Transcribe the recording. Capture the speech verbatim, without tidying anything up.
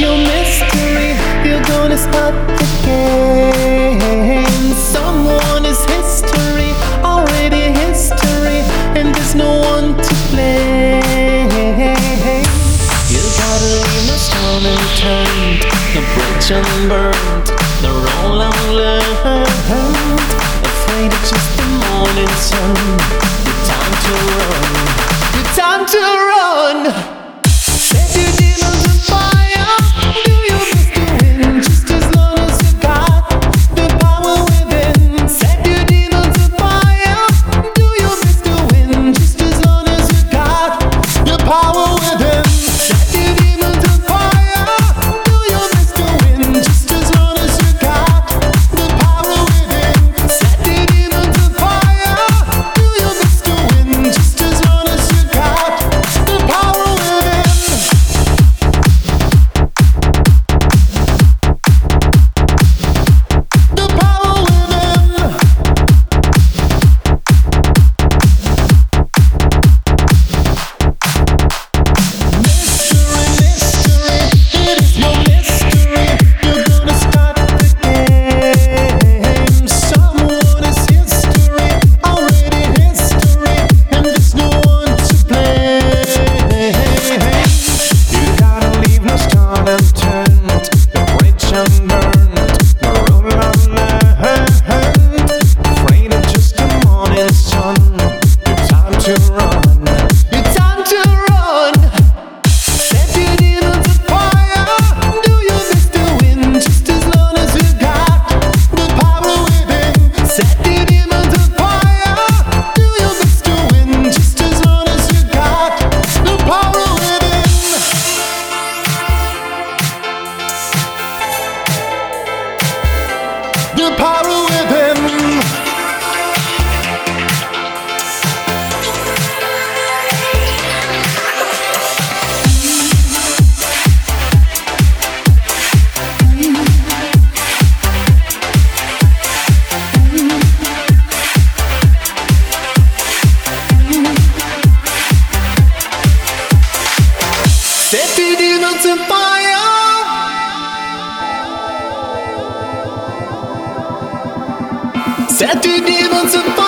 your mystery. You're gonna start the game. Someone is history, already history, and there's no one to blame. You gotta leave no stone unturned, no bridge unburned, no roll unlearned. Afraid of just the morning sun. Your time to run. Your time to run. Set your demons on fire. Do your best to win, just as long as you got the power within. Set your demons on fire. Do your best to win, just as long as you got the power within. Set your demons on fire. Do your best to win, just as long as you got the power within. Set your demons on fire. Do your best to win, just as long as you got the power within. The power within. Mystery, mystery, it is your mystery. You're gonna start the game. Someone is history, already history, and there's no one to blame. You gotta leave no stone unturned, no bridge unburned, no road unlearned. Afraid of just the morning sun. Your time to run. Your time to run. Set your demons on fire. Do your best to win, just as long as you got the power within. Set your demons on fire. Do your best to win, just as long as you got the power within. The power within. Set your demons on fire. Set your demons on fire.